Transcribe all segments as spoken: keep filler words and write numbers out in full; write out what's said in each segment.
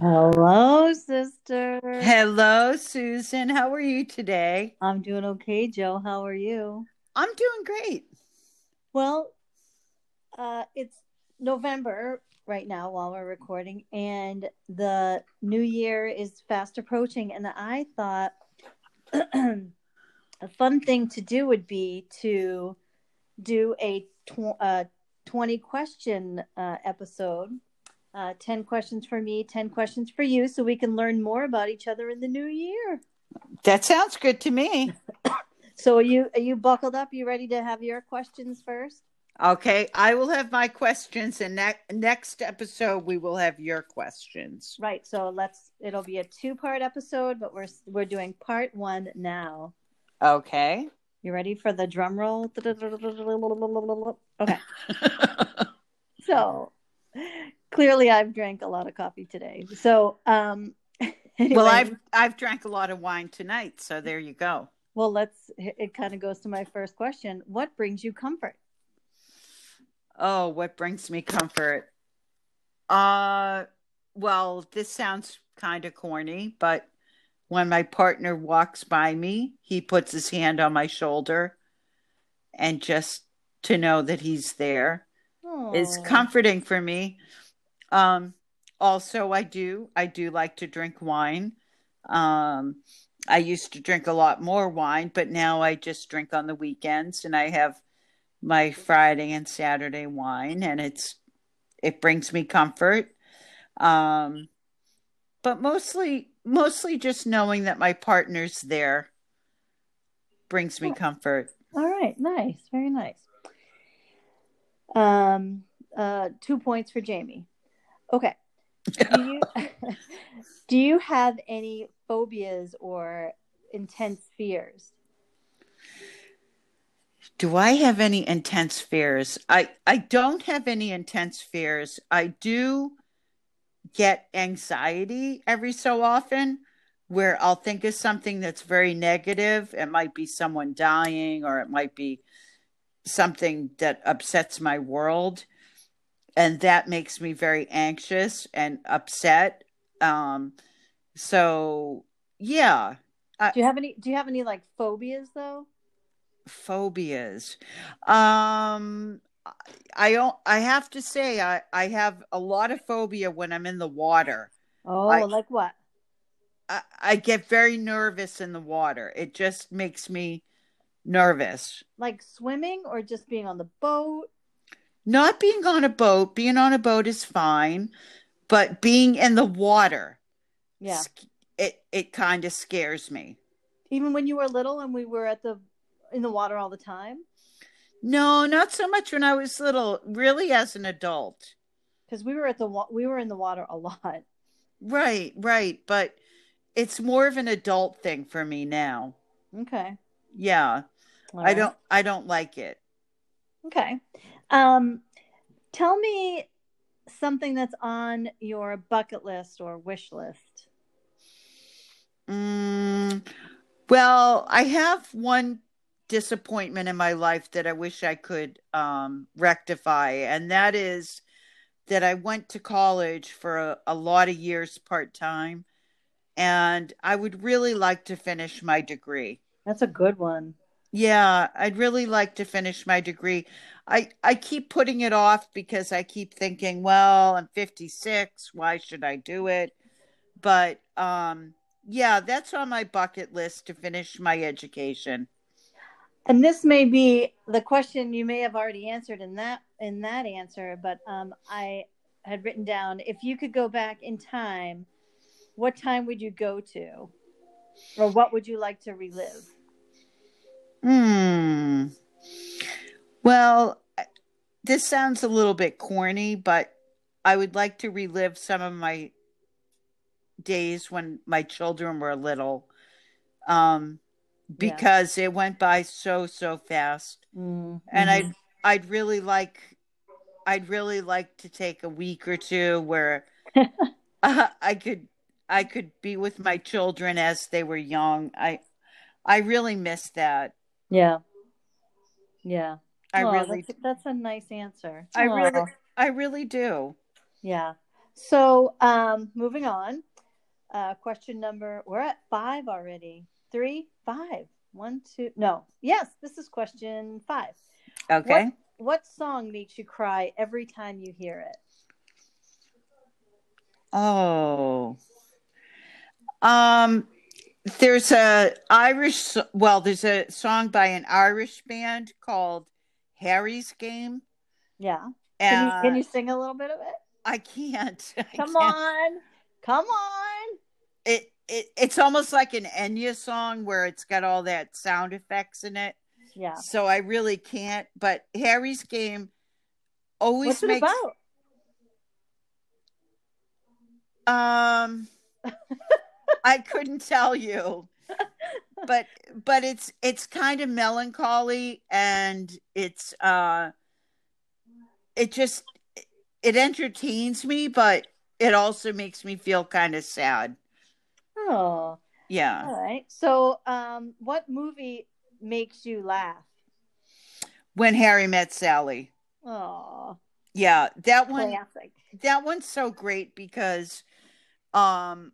Hello, sister. Hello, Susan. How are you today? I'm doing okay, Joe. How are you? I'm doing great. Well, uh, it's November right now while we're recording, and the new year is fast approaching. And I thought a fun thing to do would be to do a tw- uh, twenty question uh, episode. Uh, ten questions for me, ten questions for you, so we can learn more about each other in the new year. That sounds good to me. So are you are you buckled up? You ready to have your questions first? Okay, I will have my questions, and ne- next episode we will have your questions. Right. So let's it'll be a two-part episode, but we're we're doing part one now. Okay. You ready for the drum roll? Okay. So clearly I've drank a lot of coffee today. So um anyway, well, I've I've drank a lot of wine tonight, so there you go. Well, let's it kind of goes to my first question. What brings you comfort? Oh, what brings me comfort? Uh, well, this sounds kind of corny, but when my partner walks by me, he puts his hand on my shoulder, and just to know that he's there is Oh. comforting for me. Um, also, I do I do like to drink wine. Um, I used to drink a lot more wine, but now I just drink on the weekends, and I have my Friday and Saturday wine, and it's it brings me comfort. Um, but mostly mostly just knowing that my partner's there brings me comfort. All right, nice, very nice. Um, uh, two points for Jamie. Okay. Do you do you have any phobias or intense fears? Do I have any intense fears? I I don't have any intense fears. I do get anxiety every so often where I'll think of something that's very negative. It might be someone dying, or it might be something that upsets my world. And that makes me very anxious and upset. Um, so yeah. I, Do you have any do you have any like phobias though? phobias. Um, I don't, I have to say I, I have a lot of phobia when I'm in the water. Oh, I, like what? I I get very nervous in the water. It just makes me nervous. Like swimming or just being on the boat? Not being on a boat, being on a boat is fine, but being in the water, Yeah. it it kind of scares me. Even when you were little and we were at the in the water all the time? No, not so much when I was little, really as an adult. Because we were at the wa- we were in the water a lot. Right, right, but it's more of an adult thing for me now. Okay. Yeah. All I right. don't I don't like it. Okay. Um, tell me something that's on your bucket list or wish list. Mm, well, I have one disappointment in my life that I wish I could um, rectify, and that is that I went to college for a, a lot of years part time, and I would really like to finish my degree. That's a good one. Yeah, I'd really like to finish my degree. I I keep putting it off because I keep thinking, well, I'm fifty-six, why should I do it? But um yeah, that's on my bucket list to finish my education. And this may be the question you may have already answered in that in that answer, but um, I had written down if you could go back in time, what time would you go to, or what would you like to relive? Hmm. Well, this sounds a little bit corny, but I would like to relive some of my days when my children were little. Um Yeah. because it went by so so fast. And Mm-hmm. I'd I'd really like I'd really like to take a week or two where uh, I could I could be with my children as they were young. I I really miss that. Yeah. Yeah. I Oh, really that's that's a nice answer. I really Oh, I really do. yeah. So, um, moving on. Uh, question number, we're at five already. Three, five. One, two. No. Yes, this is question five. What Okay. what song makes you cry every time you hear it? Oh. Um, there's a Irish, well, there's a song by an Irish band called Harry's Game. Yeah. Can you can Uh, you sing a little bit of it? I can't. I Come can't. on. Come on. It, it it's almost like an Enya song where it's got all that sound effects in it. Yeah. So I really can't. But Harry's Game always What's it makes about? um I couldn't tell you. But but it's it's kind of melancholy, and it's uh it just it entertains me, but it also makes me feel kind of sad. Oh, Yeah. all right. So, um, what movie makes you laugh? When Harry Met Sally. Oh, Yeah, that one classic. that one's so great because um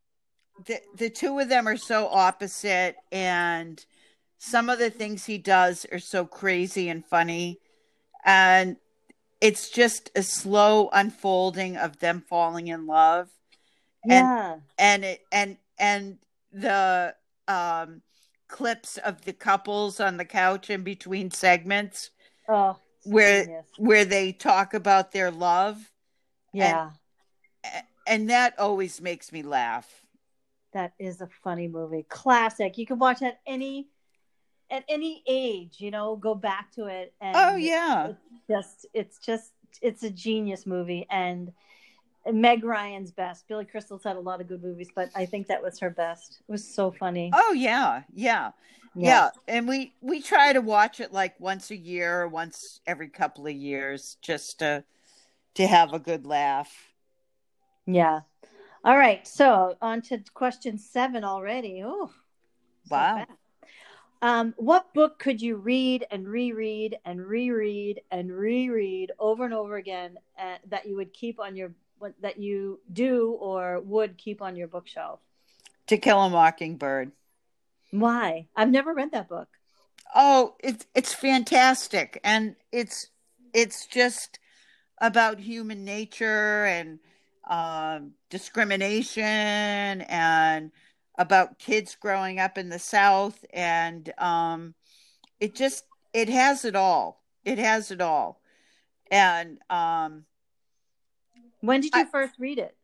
the the two of them are so opposite, and some of the things he does are so crazy and funny, and it's just a slow unfolding of them falling in love, and Yeah. and it and and the um clips of the couples on the couch in between segments Oh, where genius. where they talk about their love, and Yeah. and that always makes me laugh. That is a funny movie. Classic. You can watch at any at any age, you know, go back to it, Oh and yeah. it's just it's just it's a genius movie. And Meg Ryan's best. Billy Crystal's had a lot of good movies, but I think that was her best. It was so funny. Oh yeah. Yeah. Yeah. Yeah, and we we try to watch it like once a year or once every couple of years, just to to have a good laugh. Yeah. All right. So on to question seven already. Oh, so Wow. fast. Um, what book could you read and reread and reread and reread over and over again, uh, that you would keep on your that you do or would keep on your bookshelf? To Kill a Mockingbird. Why? I've never read that book. Oh, it's it's fantastic, and it's it's just about human nature, and um, discrimination, and about kids growing up in the South, and um, it just it has it all. It has it all, and um, When did I you first read it?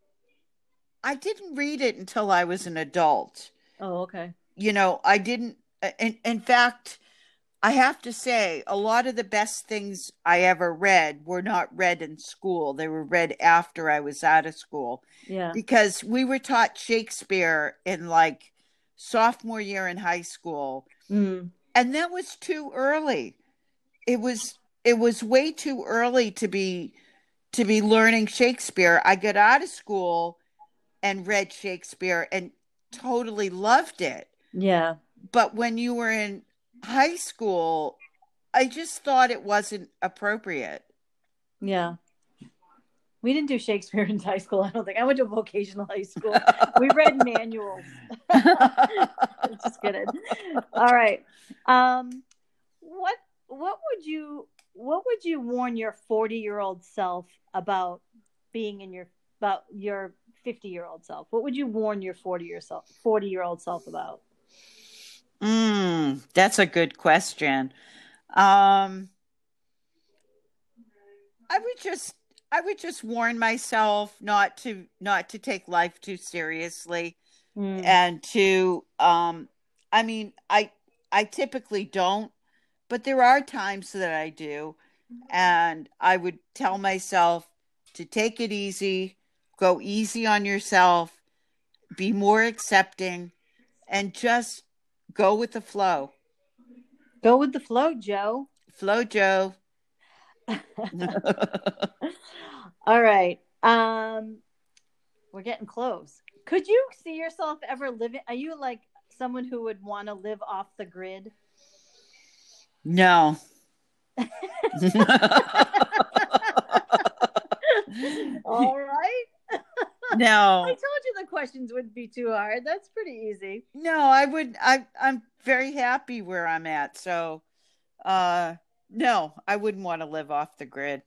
I didn't read it until I was an adult. Oh, okay. You know, I didn't. In, in fact, I have to say, a lot of the best things I ever read were not read in school. They were read after I was out of school, Yeah. because we were taught Shakespeare in like sophomore year in high school. Mm. And that was too early. It was it was way too early to be to be learning Shakespeare. I got out of school and read Shakespeare and totally loved it. Yeah. But when you were in high school, I just thought it wasn't appropriate. Yeah. We didn't do Shakespeare in high school, I don't think. I went to a vocational high school. We read manuals. Just kidding. All right. Um, what what would you what would you warn your forty-year-old self about being in your about your fifty-year-old self? What would you warn your forty yourself forty-year-old self about? Mm, that's a good question. Um, I would just I would just warn myself not to not to take life too seriously, Mm. and to um I mean, I I typically don't, but there are times that I do, and I would tell myself to take it easy, go easy on yourself, be more accepting, and just go with the flow. Go with the flow, Joe. Flow, Joe. All right. Um, we're getting close. Could you see yourself ever living? Are you like someone who would want to live off the grid? No. Oh, All right. No. I told you the questions wouldn't be too hard. That's pretty easy. No, I would I I'm very happy where I'm at. So uh no, I wouldn't want to live off the grid.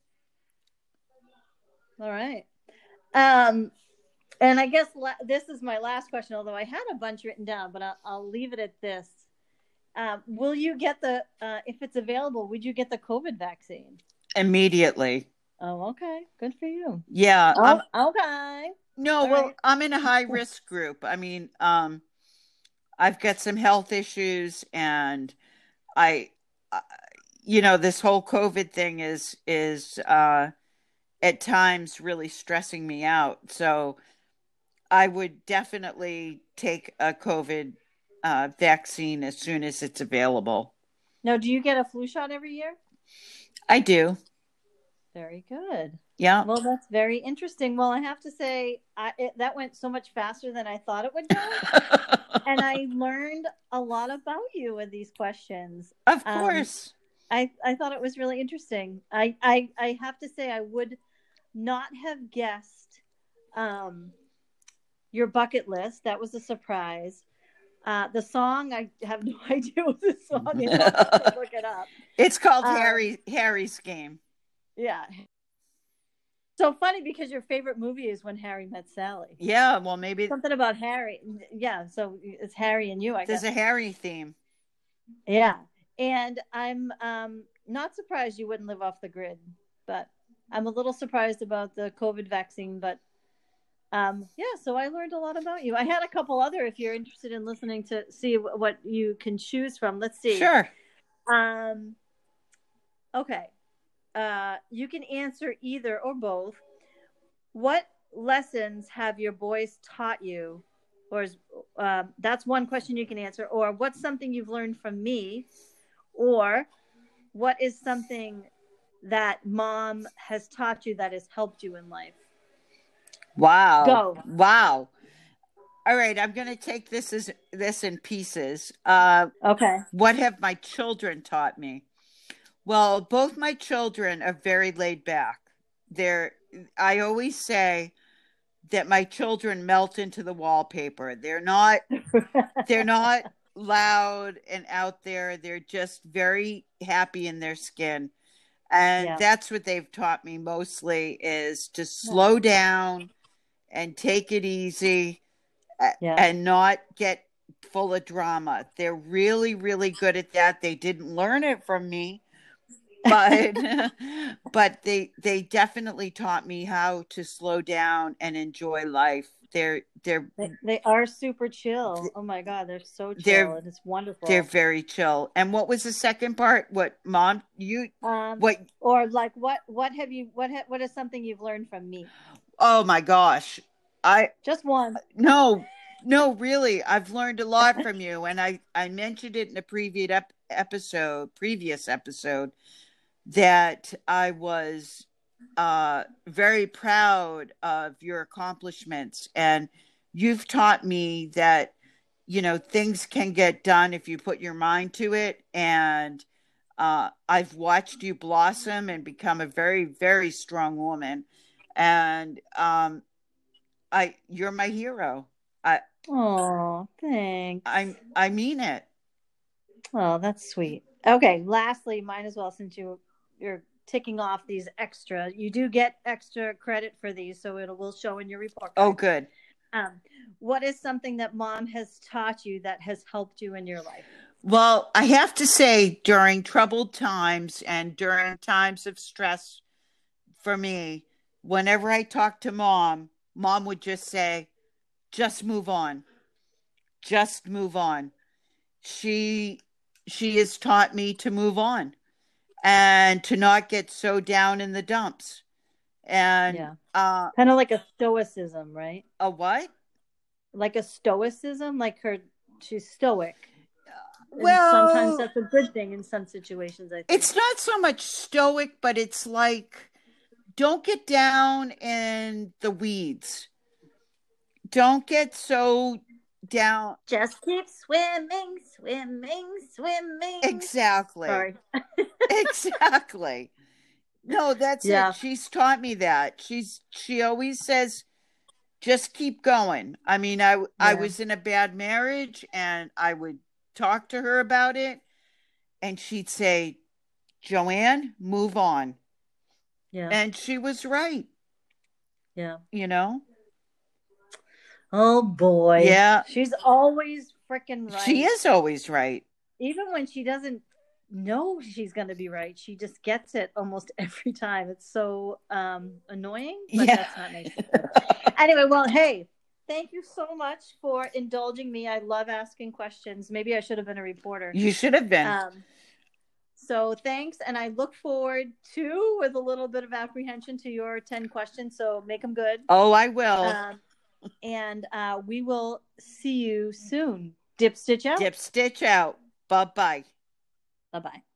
All right. Um and I guess la- this is my last question, although I had a bunch written down, but I'll, I'll leave it at this. Um, will you get the, uh, if it's available, would you get the COVID vaccine? Immediately. Oh, okay. Good for you. Yeah. Oh, I'm, okay. No, All well, right. I'm in a high risk group. I mean, um, I've got some health issues, and I, uh, you know, this whole COVID thing is is uh, at times really stressing me out. So I would definitely take a COVID uh, vaccine as soon as it's available. Now, do you get a flu shot every year? I do. Very good. Yeah. Well, that's very interesting. Well, I have to say, I, it, that went so much faster than I thought it would go. And I learned a lot about you with these questions. Of course. Um, I, I thought it was really interesting. I, I, I have to say, I would not have guessed um, your bucket list. That was a surprise. Uh, the song, I have no idea what the song is. I'll have to look it up. It's called um, Harry Harry's Game. Yeah. So funny because your favorite movie is When Harry Met Sally. Yeah, well, maybe something about Harry. Yeah, so it's Harry and you, I There's guess. a Harry theme. Yeah, and I'm um, not surprised you wouldn't live off the grid, but I'm a little surprised about the COVID vaccine. But um, yeah, so I learned a lot about you. I had a couple other, if you're interested in listening to see what you can choose from. Let's see. Sure. Um. Okay. Uh, you can answer either or both. What lessons have your boys taught you? Or is, uh, that's one question you can answer. Or what's something you've learned from me? Or what is something that mom has taught you that has helped you in life? Wow. Go. Wow. All right, I'm going to take this as this in pieces. Uh, okay. What have my children taught me? Well, both my children are very laid back. They're, I always say that my children melt into the wallpaper. They're not, they're not loud and out there. They're just very happy in their skin. And yeah. That's what they've taught me mostly is to slow yeah. down and take it easy yeah. and not get full of drama. They're really, really good at that. They didn't learn it from me. but but they they definitely taught me how to slow down and enjoy life. They're they're they, they are super chill. Oh my God, they're so chill and it's wonderful. They're very chill. And what was the second part? What mom you um what or like what what have you what ha, what is something you've learned from me? Oh my gosh, I just one. No, no, really, I've learned a lot from you, and I I mentioned it in a previous ep- episode, previous episode. That I was uh, very proud of your accomplishments. And you've taught me that, you know, things can get done if you put your mind to it. And uh, I've watched you blossom and become a very, very strong woman. And um, I, you're my hero. I, oh, thanks. I, I mean it. Oh, that's sweet. Okay. Lastly, might as well, since you you're ticking off these extra, you do get extra credit for these, so it will show in your report card. Oh, good. Um, what is something that mom has taught you that has helped you in your life? Well, I have to say, during troubled times and during times of stress for me, whenever I talk to mom, mom would just say, just move on. Just move on. She she has taught me to move on. And to not get so down in the dumps. And yeah. uh, kind of like a stoicism, right? A what? Like a stoicism, like her, she's stoic. Well, and sometimes that's a good thing in some situations, I think. It's not so much stoic, but it's like, don't get down in the weeds. Don't get so down. Just keep swimming, swimming, swimming. Exactly. Sorry. Exactly. No, that's Yeah. it. She's taught me that. She's she always says, just keep going. I mean, I I Yeah. was in a bad marriage and I would talk to her about it and she'd say, Joanne, move on. Yeah. And she was right, Yeah. you know? Oh boy. Yeah. She's always freaking right. She is always right. Even when she doesn't know she's going to be right, she just gets it almost every time. It's so um, annoying, but Yeah. that's not nice. Anyway, well, hey, thank you so much for indulging me. I love asking questions. Maybe I should have been a reporter. You should have been. Um, so thanks, and I look forward to, with a little bit of apprehension, to your ten questions. So make them good. Oh, I will. Um, and uh, we will see you soon. Dip stitch out. Dip stitch out. Bye bye. Bye bye.